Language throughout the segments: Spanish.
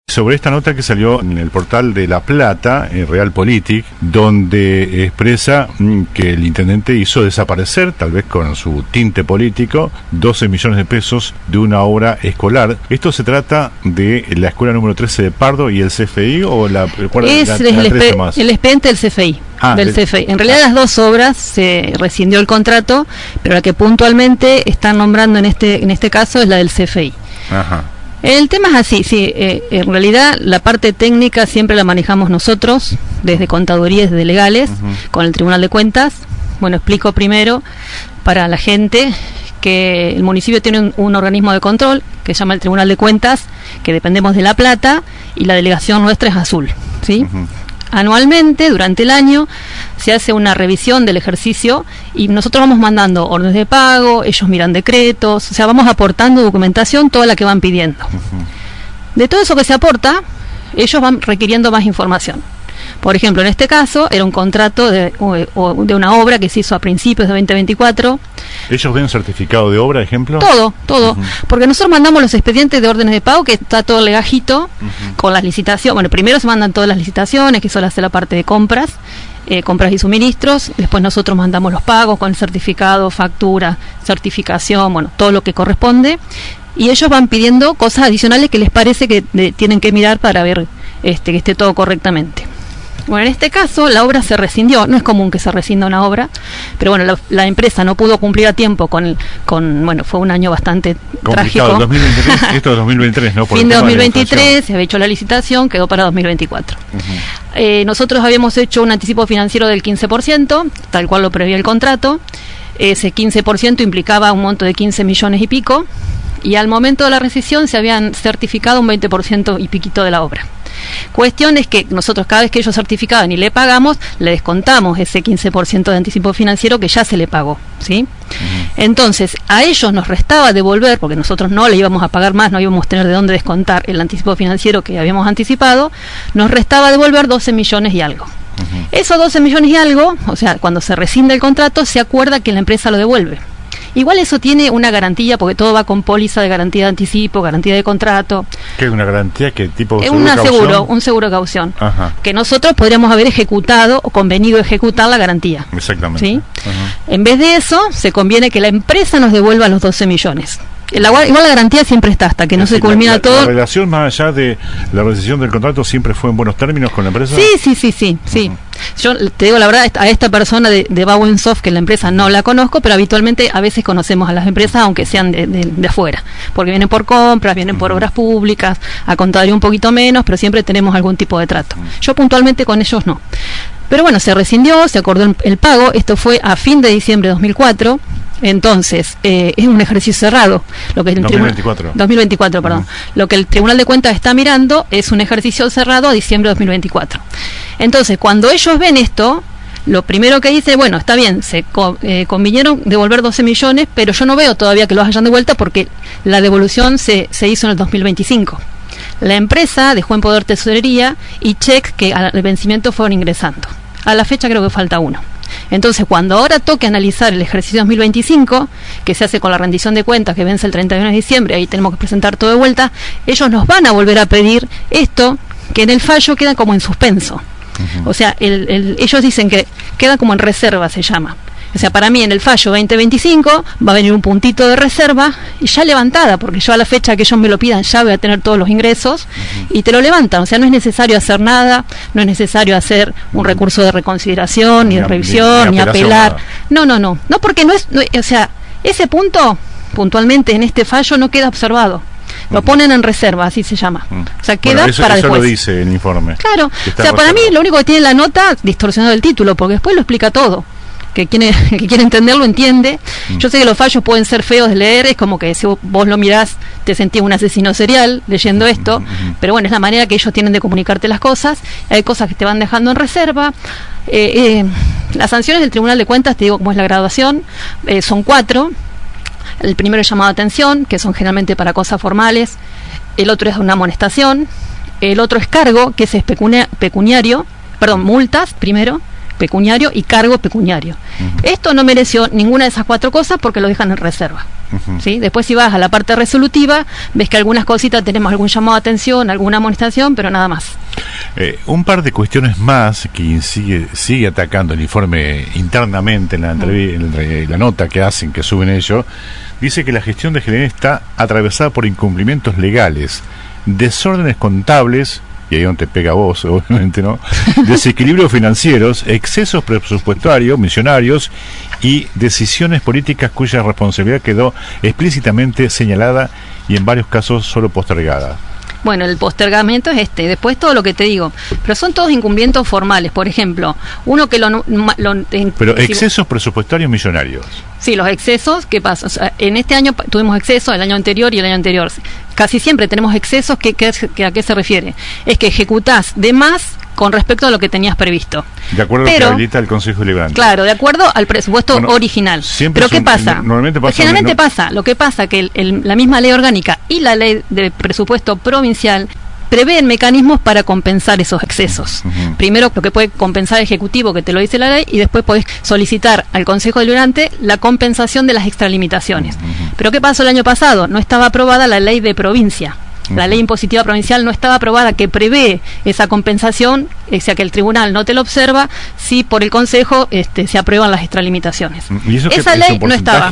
Sobre esta nota que salió en el portal de La Plata, en Realpolitik, donde expresa que el intendente hizo desaparecer, tal vez con su tinte político, 12 millones de pesos de una obra escolar. ¿Esto se trata de la escuela número 13 de Pardo y el CFI o la el expediente del CFI? Del CFI. En realidad las dos obras se rescindió el contrato, pero la que puntualmente están nombrando en este caso es la del CFI. Ajá. El tema es así, sí, en realidad la parte técnica siempre la manejamos nosotros, desde contaduría y desde legales, con el Tribunal de Cuentas. Bueno, explico primero para la gente que el municipio tiene un organismo de control que se llama el Tribunal de Cuentas, que dependemos de La Plata, y la delegación nuestra es Azul, ¿sí? Anualmente, durante el año, se hace una revisión del ejercicio y nosotros vamos mandando órdenes de pago, ellos miran decretos, o sea, vamos aportando documentación, toda la que van pidiendo. De todo eso que se aporta, ellos van requiriendo más información. Por ejemplo, en este caso, era un contrato de una obra que se hizo a principios de 2024. ¿Ellos ven certificado de obra, ejemplo? Todo. Porque nosotros mandamos los expedientes de órdenes de pago, que está todo legajito, con las licitaciones. Bueno, primero se mandan todas las licitaciones, que eso lo hace la parte de compras, compras y suministros. Después nosotros mandamos los pagos con el certificado, factura, certificación, bueno, todo lo que corresponde. Y ellos van pidiendo cosas adicionales que les parece que tienen que mirar para ver que esté todo correctamente. Bueno, en este caso la obra se rescindió, no es común que se rescinda una obra, pero bueno, la empresa no pudo cumplir a tiempo bueno, fue un año bastante complicado, trágico. 2023, esto es 2023, ¿no? Por fin de 2023, se había hecho la licitación, quedó para 2024. Nosotros habíamos hecho un anticipo financiero del 15%, tal cual lo preveía el contrato. Ese 15% implicaba un monto de 15 millones y pico, y al momento de la rescisión se habían certificado un 20% y piquito de la obra. Cuestión es que nosotros cada vez que ellos certificaban y le pagamos, le descontamos ese 15% de anticipo financiero que ya se le pagó, ¿sí? Entonces, a ellos nos restaba devolver, porque nosotros no le íbamos a pagar más, no íbamos a tener de dónde descontar el anticipo financiero que habíamos anticipado, nos restaba devolver 12 millones y algo. Esos 12 millones y algo, o sea, cuando se rescinde el contrato, se acuerda que la empresa lo devuelve. Igual eso tiene una garantía, porque todo va con póliza de garantía de anticipo, garantía de contrato. ¿Qué es una garantía? ¿Qué tipo de seguro de caución? Un seguro de caución. Que nosotros podríamos haber ejecutado o convenido ejecutar la garantía. Exactamente. ¿Sí? En vez de eso, se conviene que la empresa nos devuelva los 12 millones. Igual la garantía siempre está, hasta que no se culmina todo. ¿La relación más allá de la rescisión del contrato siempre fue en buenos términos con la empresa? Sí. Yo te digo la verdad, a esta persona de Bauensoft, que la empresa no la conozco, pero habitualmente a veces conocemos a las empresas, aunque sean de afuera, porque vienen por compras, vienen por obras públicas, a contaduría un poquito menos, pero siempre tenemos algún tipo de trato. Yo puntualmente con ellos no. Pero bueno, se rescindió, se acordó el pago, esto fue a fin de diciembre de 2004. Entonces, es un ejercicio cerrado. Lo que el 2024, perdón. Lo que el Tribunal de Cuentas está mirando es un ejercicio cerrado a diciembre de 2024. Entonces, cuando ellos ven esto, lo primero que dice, bueno, está bien, se convinieron devolver 12 millones, pero yo no veo todavía que los hayan devuelto porque la devolución se hizo en el 2025. La empresa dejó en poder tesorería y cheques que al vencimiento fueron ingresando. A la fecha creo que falta uno. Entonces, cuando ahora toque analizar el ejercicio 2025, que se hace con la rendición de cuentas que vence el 31 de diciembre, ahí tenemos que presentar todo de vuelta, ellos nos van a volver a pedir esto, que en el fallo queda como en suspenso. O sea, ellos dicen que queda como en reserva, se llama. O sea, para mí en el fallo 2025 va a venir un puntito de reserva y ya levantada, porque yo a la fecha que ellos me lo pidan ya voy a tener todos los ingresos y te lo levantan. O sea, no es necesario hacer nada, no es necesario hacer un recurso de reconsideración, ni de revisión, ni apelar. No, porque o sea, ese punto puntualmente en este fallo no queda observado. Lo ponen en reserva, así se llama. O sea, queda para después. Eso lo dice el informe. Claro. O sea, para mí lo único que tiene la nota, distorsionado el título, porque después lo explica todo. Que quiere entenderlo, entiende. Yo sé que los fallos pueden ser feos de leer, es como que si vos lo mirás te sentís un asesino serial leyendo esto, pero bueno, es la manera que ellos tienen de comunicarte las cosas. Hay cosas que te van dejando en reserva. Las sanciones del Tribunal de Cuentas, te digo cómo es la graduación, son 4. El primero es llamado de atención, que son generalmente para cosas formales. El otro es una amonestación. El otro es cargo, que es pecuniario, multas primero, pecuniario y cargo pecuniario. Esto no mereció ninguna de esas 4 cosas porque lo dejan en reserva. ¿sí? Después si vas a la parte resolutiva, ves que algunas cositas tenemos algún llamado de atención, alguna amonestación, pero nada más. Un par de cuestiones más que sigue atacando el informe internamente en la nota que hacen, que suben ellos. Dice que la gestión de GLN está atravesada por incumplimientos legales, desórdenes contables, y ahí donde te pega a vos, obviamente, ¿no? Desequilibrios financieros, excesos presupuestarios, millonarios y decisiones políticas cuya responsabilidad quedó explícitamente señalada y en varios casos solo postergada. Bueno, el postergamiento es después todo lo que te digo, pero son todos incumplimientos formales. Por ejemplo, uno que pero excesos presupuestarios millonarios. Sí, los excesos, ¿qué pasa? O sea, en este año tuvimos excesos, el año anterior y el año anterior. Casi siempre tenemos excesos, ¿a qué se refiere? Es que ejecutás de más con respecto a lo que tenías previsto. De acuerdo a lo que habilita el Consejo Deliberante. Claro, de acuerdo al presupuesto original. Pero ¿qué pasa? Generalmente pasa, lo que pasa que la misma ley orgánica y la ley de presupuesto provincial prevén mecanismos para compensar esos excesos. Primero, lo que puede compensar el Ejecutivo, que te lo dice la ley, y después podés solicitar al Consejo Deliberante la compensación de las extralimitaciones. Pero ¿qué pasó el año pasado? No estaba aprobada la ley de provincia. La ley impositiva provincial no estaba aprobada, que prevé esa compensación, o sea que el tribunal no te lo observa si por el Consejo se aprueban las extralimitaciones. ¿Y eso esa ley no estaba.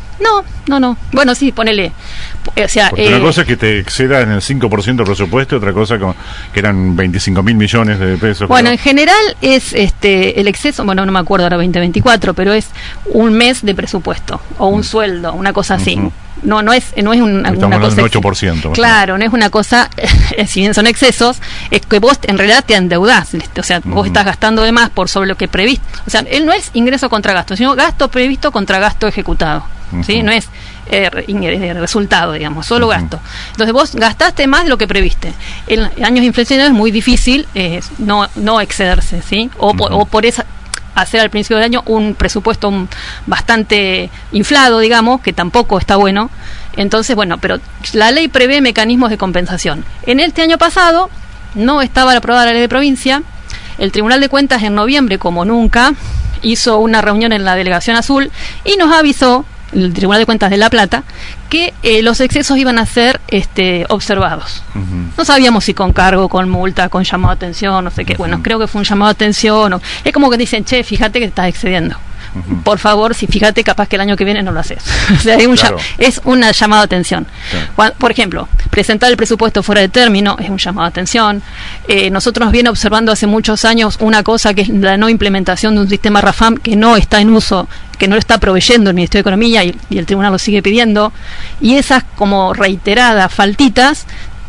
No. Bueno, sí, ponele. O sea, una cosa es que te exceda en el 5% del presupuesto, otra cosa que eran 25.000 millones de pesos. Bueno, en general es el exceso, bueno, no me acuerdo ahora 2024, pero es un mes de presupuesto o un sueldo, una cosa así. No es una cosa. Un 8%. Claro, no es una cosa, si bien son excesos, es que vos en realidad te endeudás, o sea, vos estás gastando de más por sobre lo que previsto. O sea, él no es ingreso contra gasto, sino gasto previsto contra gasto ejecutado. ¿Sí? No es resultado, digamos, solo gasto. Entonces vos gastaste más de lo que previste. En años inflacionarios es muy difícil no excederse, ¿sí? O por esa hacer al principio del año un presupuesto bastante inflado, digamos, que tampoco está bueno. Entonces, bueno, pero la ley prevé mecanismos de compensación. En este año pasado no estaba aprobada la ley de provincia. El Tribunal de Cuentas en noviembre, como nunca, hizo una reunión en la Delegación Azul y nos avisó, el Tribunal de Cuentas de La Plata, que los excesos iban a ser observados. No sabíamos si con cargo, con multa, con llamado de atención, no sé qué. Bueno, creo que fue un llamado de atención. Es como que dicen, che, fíjate que te estás excediendo. Por favor, si fíjate, capaz que el año que viene no lo haces. O sea, es una llamada de atención. Por ejemplo, presentar el presupuesto fuera de término es un llamado de atención. Nosotros nos viene observando hace muchos años una cosa que es la no implementación de un sistema RAFAM que no está en uso, que no lo está proveyendo el Ministerio de Economía y el Tribunal lo sigue pidiendo, y esas como reiteradas faltitas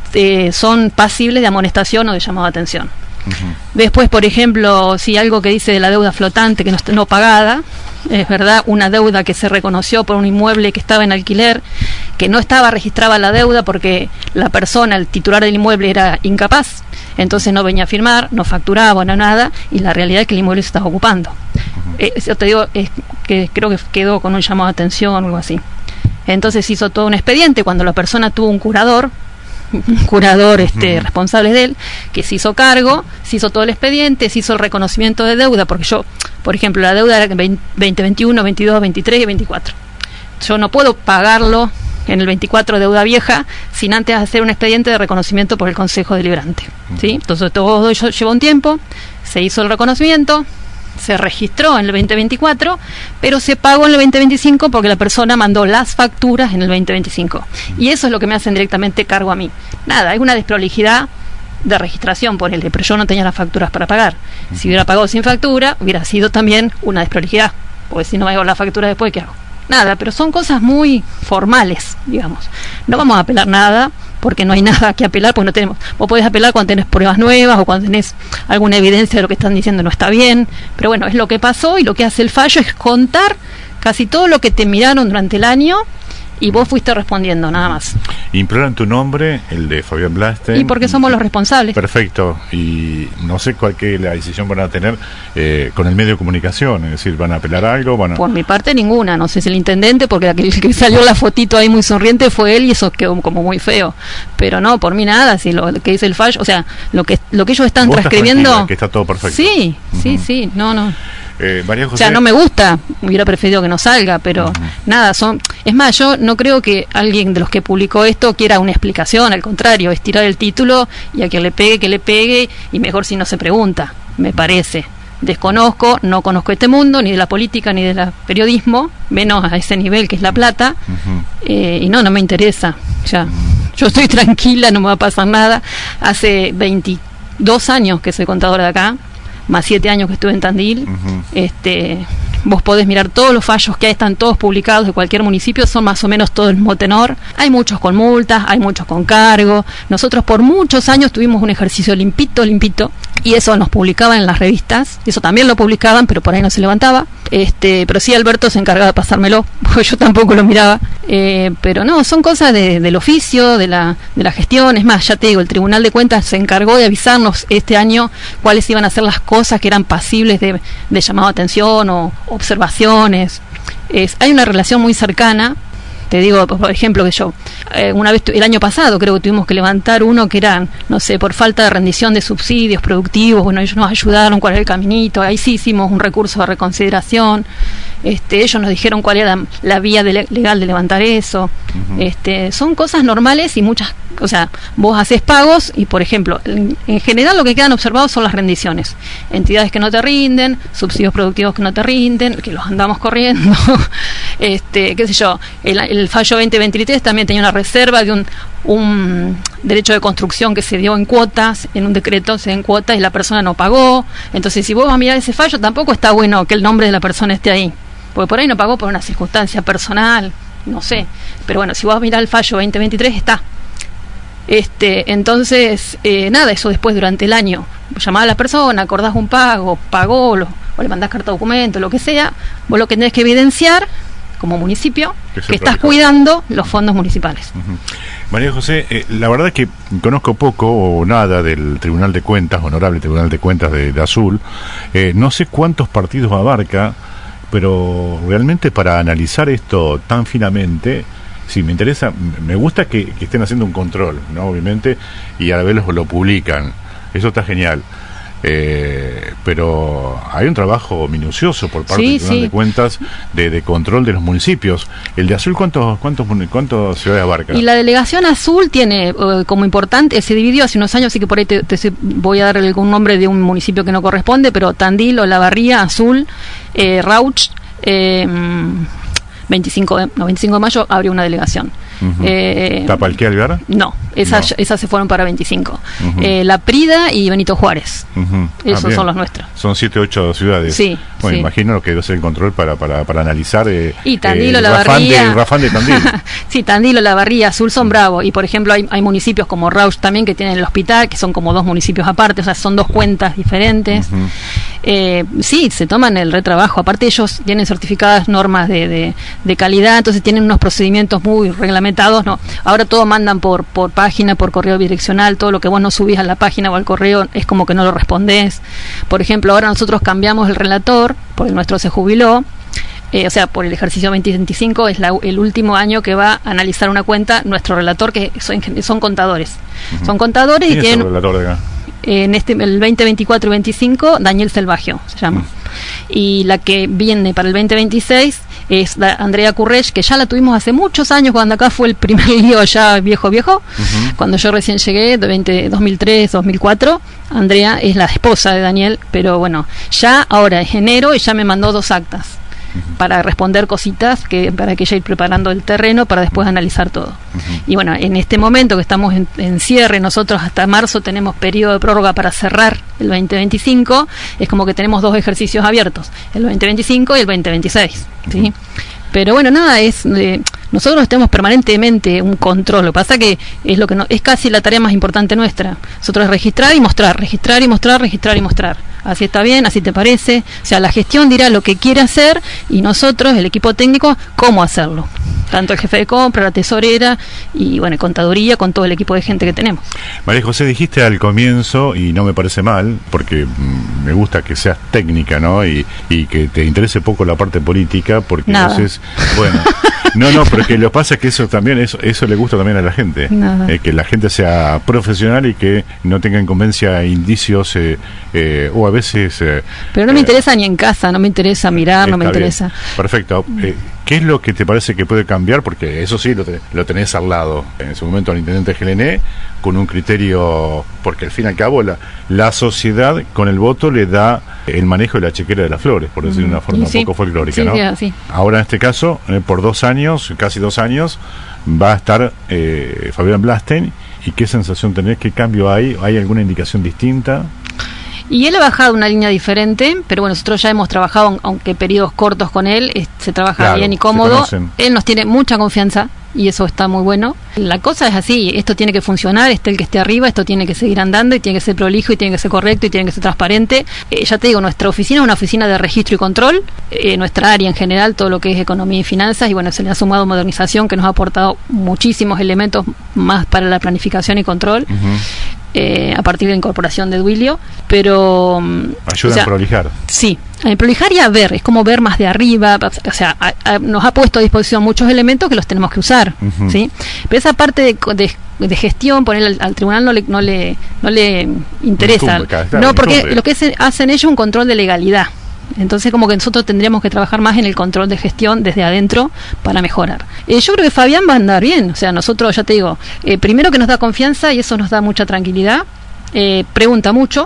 son pasibles de amonestación o de llamado de atención. Después, por ejemplo, si algo que dice de la deuda flotante que no pagada, es verdad, una deuda que se reconoció por un inmueble que estaba en alquiler, que no estaba registrada la deuda porque la persona, el titular del inmueble era incapaz, entonces no venía a firmar, no facturaba, no nada, y la realidad es que el inmueble se estaba ocupando. Yo te digo, que creo que quedó con un llamado de atención o algo así. Entonces hizo todo un expediente cuando la persona tuvo un curador responsable de él, que se hizo cargo, se hizo todo el expediente, se hizo el reconocimiento de deuda, porque yo, por ejemplo, la deuda era 2021, 22, 23 y 24. Yo no puedo pagarlo en el 24 deuda vieja sin antes hacer un expediente de reconocimiento por el Consejo Deliberante, ¿sí? Entonces todo eso llevó un tiempo, se hizo el reconocimiento, se registró en el 2024, pero se pagó en el 2025 porque la persona mandó las facturas en el 2025. Y eso es lo que me hacen directamente cargo a mí. Nada, es una desprolijidad de registración, ponele, pero yo no tenía las facturas para pagar. Si hubiera pagado sin factura, hubiera sido también una desprolijidad, porque si no me hago la factura después, ¿qué hago? Nada, pero son cosas muy formales, digamos. No vamos a apelar nada, porque no hay nada que apelar, porque no tenemos. Vos podés apelar cuando tenés pruebas nuevas o cuando tenés alguna evidencia de lo que están diciendo no está bien, pero bueno, es lo que pasó, y lo que hace el fallo es contar casi todo lo que te miraron durante el año y vos fuiste respondiendo, nada más. Imploran tu nombre, el de Fabián Blastein. Y porque somos los responsables. Perfecto. Y no sé cuál que la decisión van a tener con el medio de comunicación, es decir, ¿van a apelar algo? Por mi parte ninguna, no sé si el intendente, porque el que salió la fotito ahí muy sonriente fue él y eso quedó como muy feo. Pero no, por mí nada, si lo que dice el fallo, o sea, lo que ellos están transcribiendo... Que está todo perfecto. Sí, sí, no. María José. O sea, no me gusta, hubiera preferido que no salga, pero nada, es más, yo no creo que alguien de los que publicó esto quiera una explicación, al contrario, es tirar el título y a quien le pegue, que le pegue, y mejor si no se pregunta, me parece. Desconozco, no conozco este mundo, ni de la política, ni del periodismo, menos a ese nivel que es La Plata, y no me interesa, ya. Yo estoy tranquila, no me va a pasar nada. Hace 22 años que soy contadora de acá, más 7 años que estuve en Tandil. Vos podés mirar todos los fallos que hay, están todos publicados de cualquier municipio, son más o menos todo el mismo tenor. Hay muchos con multas, hay muchos con cargo. Nosotros por muchos años tuvimos un ejercicio limpito, y eso nos publicaban en las revistas, eso también lo publicaban, pero por ahí no se levantaba. Pero sí, Alberto se encargaba de pasármelo, porque yo tampoco lo miraba. Pero no, son cosas del oficio, de la gestión. Es más, ya te digo, el Tribunal de Cuentas se encargó de avisarnos este año cuáles iban a ser las cosas que eran pasibles de llamado de atención o observaciones. Hay una relación muy cercana. Te digo, por ejemplo, que yo, una vez, el año pasado, creo que tuvimos que levantar uno que eran, no sé, por falta de rendición de subsidios productivos. Bueno, ellos nos ayudaron cuál era el caminito, ahí sí hicimos un recurso de reconsideración. Ellos nos dijeron cuál era la vía legal de levantar eso. Son cosas normales y muchas, o sea, vos haces pagos y, por ejemplo, en general lo que quedan observados son las rendiciones. Entidades que no te rinden, subsidios productivos que no te rinden, que los andamos corriendo. Qué sé yo, el fallo 2023 también tenía una reserva de un derecho de construcción que se dio en cuotas, en un decreto se dio en cuotas y la persona no pagó. Entonces, si vos vas a mirar ese fallo, tampoco está bueno que el nombre de la persona esté ahí, porque por ahí no pagó por una circunstancia personal, no sé. Pero bueno, si vos vas a mirar el fallo 2023, está. Entonces, nada, eso después durante el año, llamás a la persona, acordás un pago, pagó, o le mandás carta de documento, lo que sea, vos lo que tenés que evidenciar como municipio, que estás cuidando los fondos municipales. María José, la verdad es que conozco poco o nada del Tribunal de Cuentas, Honorable Tribunal de Cuentas de Azul. No sé cuántos partidos abarca, pero realmente para analizar esto tan finamente, sí, me interesa, me gusta que estén haciendo un control, ¿no? Obviamente, y a la vez lo publican. Eso está genial. Pero hay un trabajo minucioso por parte del Tribunal de Cuentas de control de los municipios. El de Azul, ¿cuántos ciudades abarca? Y la delegación Azul tiene como importante, se dividió hace unos años, así que por ahí te voy a dar algún nombre de un municipio que no corresponde, pero Tandil, Olavarría, Azul, Rauch, 25 de mayo abrió una delegación. ¿Tapalqué, Alvear? No, esas se fueron para 25. La Prida y Benito Juárez. Esos son los nuestros. Son 7 o 8 ciudades. Sí. Bueno, imagino lo que debe ser el control para analizar. Y Tandil, Olavarría. Rafán de Tandil. Sí, Tandil, Olavarría, Azul son bravos. Y por ejemplo, hay municipios como Rauch también que tienen el hospital, que son como 2 municipios aparte, o sea, son 2 cuentas diferentes. Sí, se toman el retrabajo. Aparte, ellos tienen certificadas normas de calidad, entonces tienen unos procedimientos muy reglamentados. No, ahora todo mandan por página, por correo bidireccional. Todo lo que vos no subís a la página o al correo es como que no lo respondés. Por ejemplo, ahora nosotros cambiamos el relator, porque el nuestro se jubiló. O sea, por el ejercicio 2025 es el último año que va a analizar una cuenta nuestro relator, que son contadores. Son contadores y tienen... ¿Quién es el relator de acá? En el 2024 y 25, Daniel Selvagio se llama. Y la que viene para el 2026 es Andrea Currech, que ya la tuvimos hace muchos años, cuando acá fue el primer lío ya viejo, cuando yo recién llegué, 2003, 2004. Andrea es la esposa de Daniel, pero bueno, ya ahora es enero y ya me mandó 2 actas para responder cositas, para que ella ir preparando el terreno para después analizar todo. Y bueno, en este momento que estamos en cierre, nosotros hasta marzo tenemos periodo de prórroga para cerrar el 2025, es como que tenemos 2 ejercicios abiertos, el 2025 y el 2026, ¿sí? Pero bueno, nada, nosotros tenemos permanentemente un control. Lo que pasa que es casi la tarea más importante nuestra. Nosotros es registrar y mostrar, registrar y mostrar, registrar y mostrar. Así está bien, así te parece. O sea, la gestión dirá lo que quiere hacer y nosotros, el equipo técnico, cómo hacerlo. Tanto el jefe de compra, la tesorera y bueno, contaduría, con todo el equipo de gente que tenemos. María José, dijiste al comienzo, y no me parece mal, porque me gusta que seas técnica, ¿no? Y que te interese poco la parte política, porque entonces, bueno, no, pero que lo pasa es que eso también, eso le gusta también a la gente, que la gente sea profesional y que no tenga incumbencia indicios, o a veces veces... pero no me interesa ni en casa, no me interesa mirar, no me interesa. Bien. Perfecto. ¿Qué es lo que te parece que puede cambiar? Porque eso sí, lo tenés al lado. En ese momento al intendente Gelené, con un criterio, porque al fin y al cabo la sociedad con el voto le da el manejo de la chequera de las flores, por decir de una forma un poco folclórica, ¿no? Sí. Ahora en este caso, por 2 años, casi 2 años, va a estar Fabián Blastein. ¿Y qué sensación tenés? ¿Qué cambio hay? ¿Hay alguna indicación distinta? Y él ha bajado una línea diferente, pero bueno, nosotros ya hemos trabajado, aunque periodos cortos con él, se trabaja bien y cómodo. Él nos tiene mucha confianza y eso está muy bueno. La cosa es así, esto tiene que funcionar, el que esté arriba, esto tiene que seguir andando y tiene que ser prolijo y tiene que ser correcto y tiene que ser transparente. Ya te digo, nuestra oficina es una oficina de registro y control, nuestra área en general, todo lo que es economía y finanzas, y bueno, se le ha sumado modernización que nos ha aportado muchísimos elementos más para la planificación y control. A partir de la incorporación de Duilio, pero ayuda a prolijar. Sí, a prolijar y a ver, es como ver más de arriba, o sea, nos ha puesto a disposición muchos elementos que los tenemos que usar, ¿sí? Pero esa parte de gestión, poner al tribunal no le interesa, no, porque lo que hacen ellos es un control de legalidad. Entonces como que nosotros tendríamos que trabajar más en el control de gestión desde adentro para mejorar. Yo creo que Fabián va a andar bien, o sea, nosotros, ya te digo, primero que nos da confianza y eso nos da mucha tranquilidad, pregunta mucho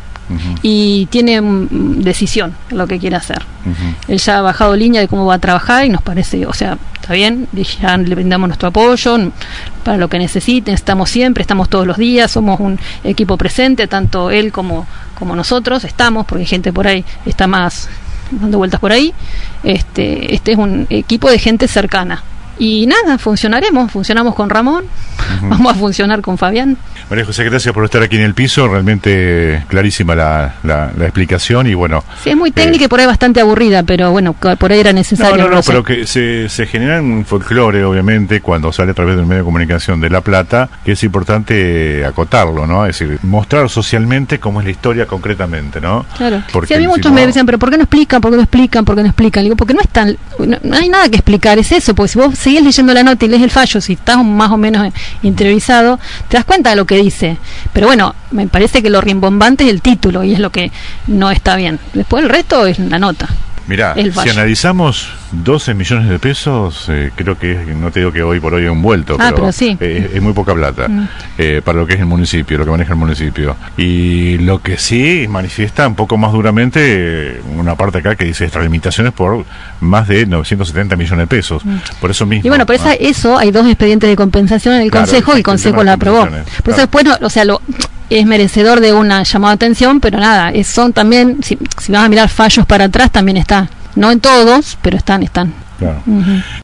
y tiene decisión en lo que quiere hacer. Él ya ha bajado línea de cómo va a trabajar y nos parece, o sea, está bien, ya le brindamos nuestro apoyo para lo que necesiten, estamos siempre, estamos todos los días, somos un equipo presente, tanto él como nosotros estamos, porque hay gente por ahí está más dando vueltas por ahí. Este es un equipo de gente cercana. Y nada, funcionamos con Ramón, vamos a funcionar con Fabián. María José, gracias por estar aquí en el piso, realmente clarísima la explicación y bueno... Sí, es muy técnica y por ahí bastante aburrida, pero bueno, por ahí era necesario. No, pero que se genera un folclore, obviamente, cuando sale a través del medio de comunicación de La Plata, que es importante acotarlo, ¿no? Es decir, mostrar socialmente cómo es la historia concretamente, ¿no? Claro. Porque a mí muchos me decían, pero ¿por qué no explican? ¿Por qué no explican? ¿Por qué no explican? Digo, porque no hay nada que explicar, es eso, porque si vos seguís leyendo la nota y lees el fallo, si estás más o menos interiorizado, te das cuenta de lo que dice. Pero bueno, me parece que lo rimbombante es el título y es lo que no está bien. Después el resto es la nota. Mirá, si analizamos 12 millones de pesos, creo que no te digo que hoy por hoy es un vuelto, pero sí. Es muy poca plata para lo que es el municipio, lo que maneja el municipio. Y lo que sí manifiesta un poco más duramente una parte acá que dice extralimitaciones por más de 970 millones de pesos. Por eso mismo. Y bueno, por eso hay 2 expedientes de compensación en el Consejo y el Consejo la aprobó. Por eso después, es merecedor de una llamada de atención, pero nada, son también, si vas a mirar fallos para atrás, también está. No en todos, pero están. Claro.